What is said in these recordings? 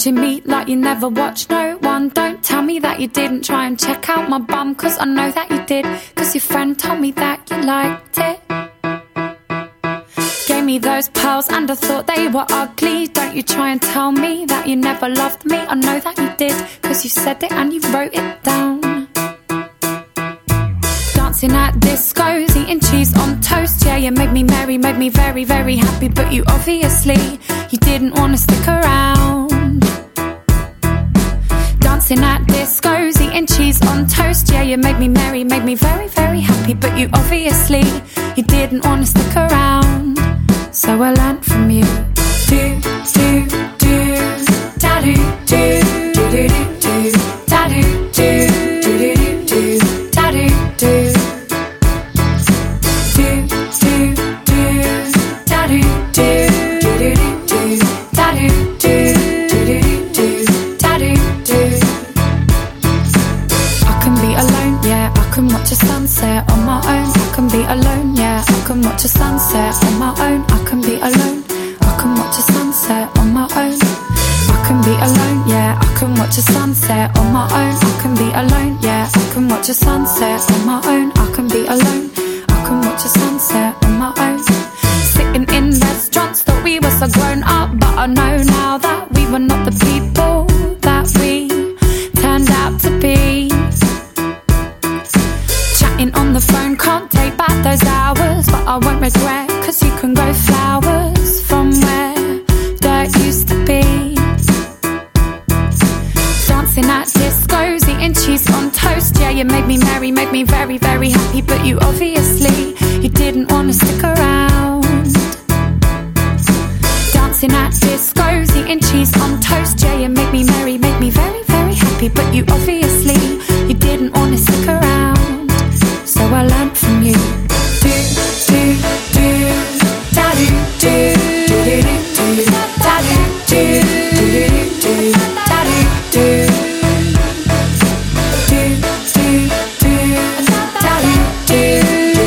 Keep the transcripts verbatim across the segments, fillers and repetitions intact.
watching me like you never watched no one. Don't tell me that you didn't try and check out my bum, cause I know that you did, cause your friend told me that you liked it. Gave me those pearls and I thought they were ugly. Don't you try and tell me that you never loved me. I know that you did, cause you said it and you wrote it down. Dancing at discos, eating cheese on toast. Yeah, you made me merry, made me very, very happy. But you obviously, you didn't want to stick around. Dancing at discos, eating cheese on toast. Yeah, you made me merry, made me very, very happy. But you obviously, you didn't want to stick around. So I learned from you. Do, do, do, da do, do, do, do, do, da do, do, do, do, do, da do, do. Watch a sunset on my own. I can be alone, yeah. I can watch a sunset on my own. I can be alone. I can watch a sunset on my own. I can be alone, yeah. I can watch a sunset on my own. I can be alone, yeah. I can watch a sunset on my own. I can be alone. I can watch a sunset on my own. Sitting in restaurants, thought we were so grown up, but I know now that we were not the people that we turned out to be. On the phone, can't take back those hours, but I won't regret, cause you can grow flowers from where dirt used to be. Dancing at discos, eating cheese on toast. Yeah, you made me merry, made me very, very happy. But you obviously, you didn't want to stick around. Dancing at discos, eating cheese on toast. Yeah, you made me merry, made me very, very happy. But you obviously, you didn't want to stick around. So I learned from you. Do, do, do, da do, do, do, do, do, da do, do, do, do, da do, do, do, do, do, da do, do, do,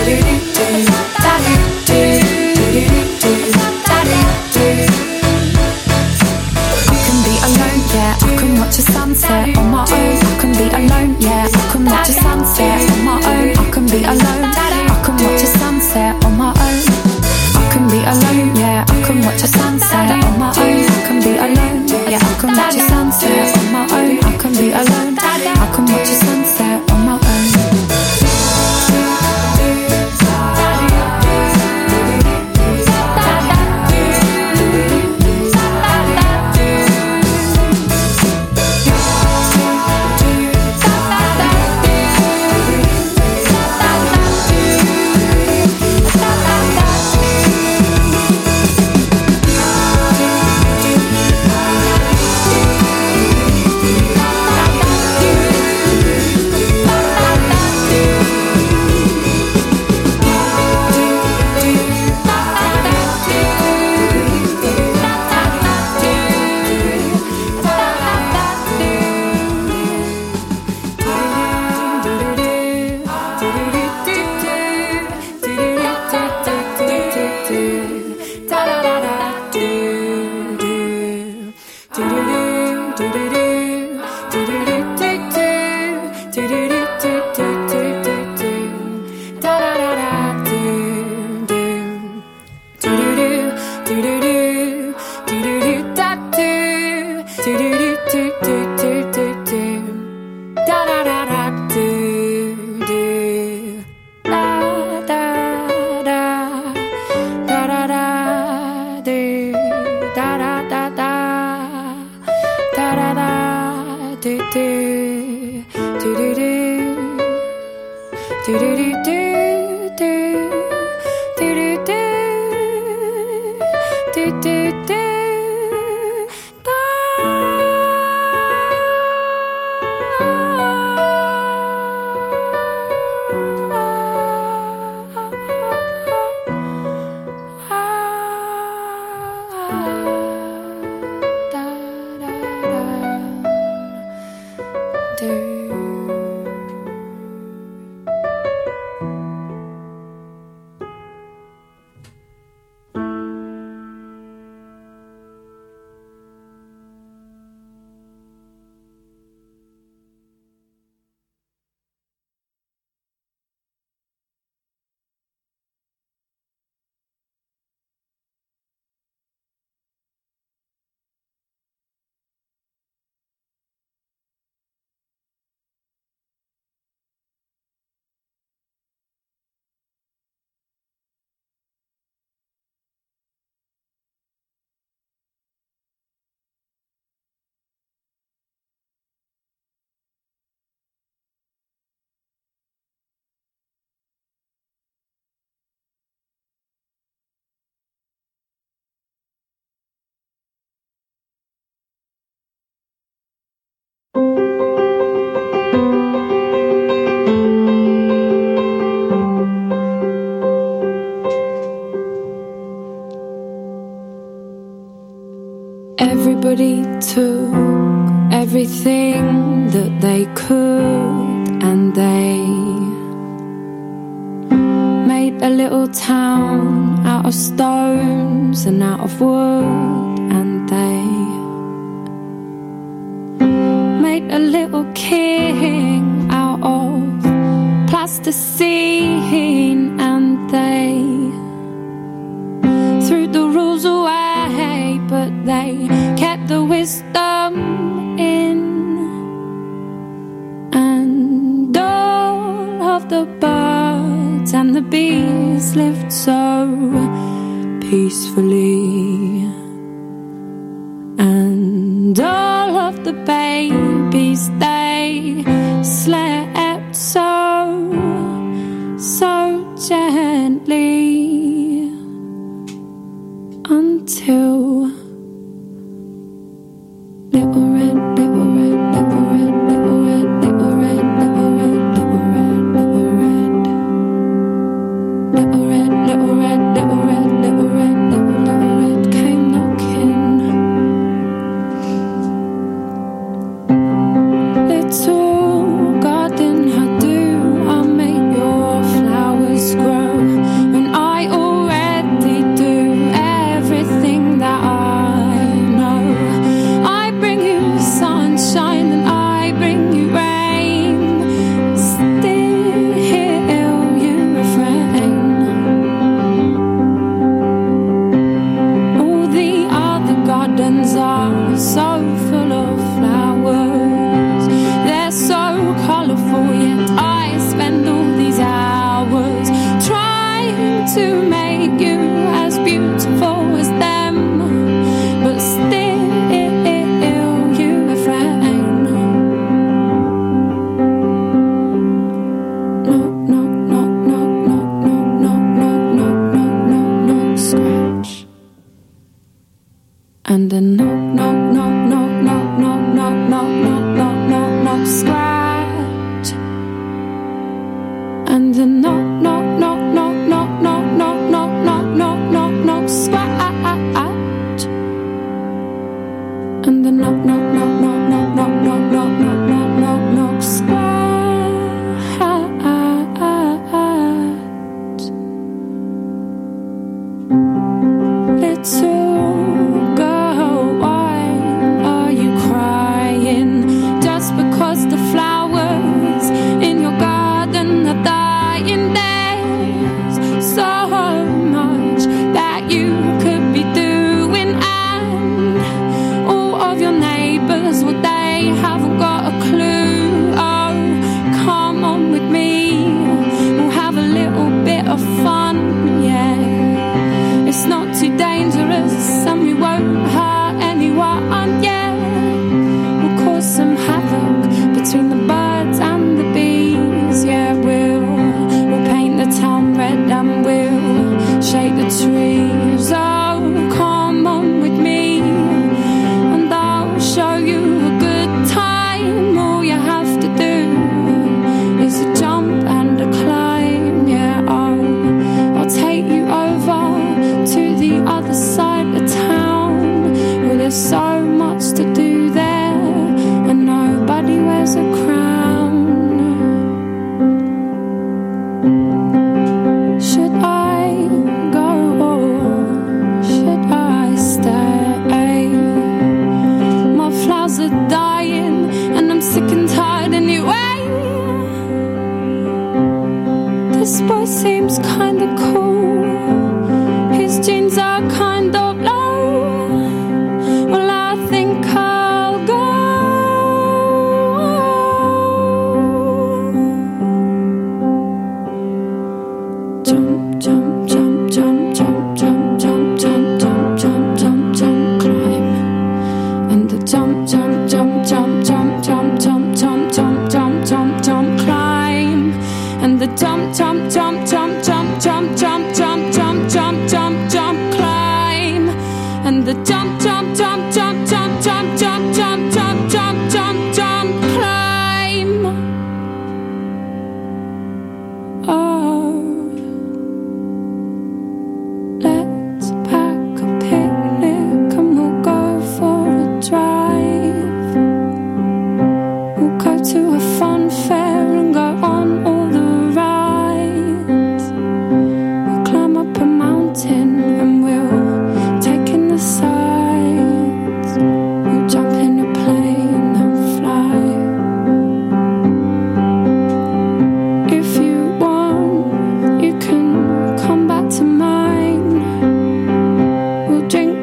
Everybody took everything that they could, and they made a little town out of stones and out of wood, and they made a little king out of plasticine, and they threw the rules away, but they kept the wisdom in. And all of the birds and the bees lived so peacefully, and all of the babies, they slept so, so gently, until little red, little red, little red, little red, little red, little red, little red, little red, little red, little red, little red, little red, little little red came knocking. Little garden, how do I make your flowers grow when I already do everything that I know? I bring you sunshine and I bring you rain. Still you refrain. All the other gardens are so full of flowers. They're so colourful, yet I spend all these hours trying to make you as beautiful as them. But still you refrain. Knock, knock, knock, knock, knock, knock, knock, knock, knock, knock, knock, knock, scratch. And a knock, knock, knock, knock, knock, knock, knock, knock, knock, knock, knock, knock, scratch. And a knock, knock, knock, knock, knock, knock, knock, knock, knock, knock, knock, knock, scratch. And the knock, knock, knock, knock, knock, knock, knock, knock, knock, knock, knock, knock, scratch. Little girl, why are you crying? Just because the flowers in your garden are dying. There's so much that you could be doing, and all of your neighbours, well, they haven't got a clue. Oh, come on with me, we'll have a little bit of fun, yeah. It's not too dangerous and we won't hurt anyone, yeah. We'll cause some havoc between the birds and the bees, yeah. We'll, we'll paint the town red and we'll shake the trees. Oh, come on with me and I'll show you a good time. All you have to do is a jump and a climb, yeah. I'll, I'll take you over to the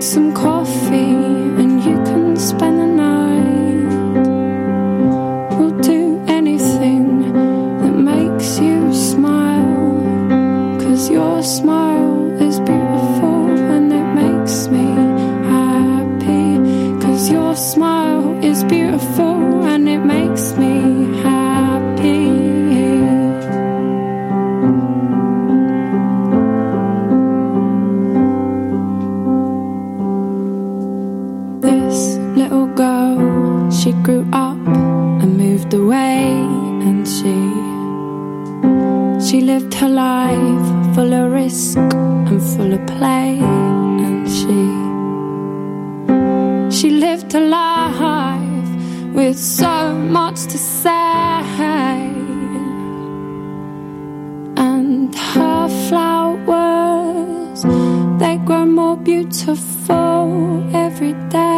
some coffee and you can spend the night. We'll do anything that makes you smile, 'cause your smile is beautiful and it makes me happy. 'Cause your smile is beautiful and it makes me happy. This little girl, she grew up and moved away, and she She lived her life full of risk and full of play, and she She lived her life with so much to say, and her flowers, they grow more beautiful every day.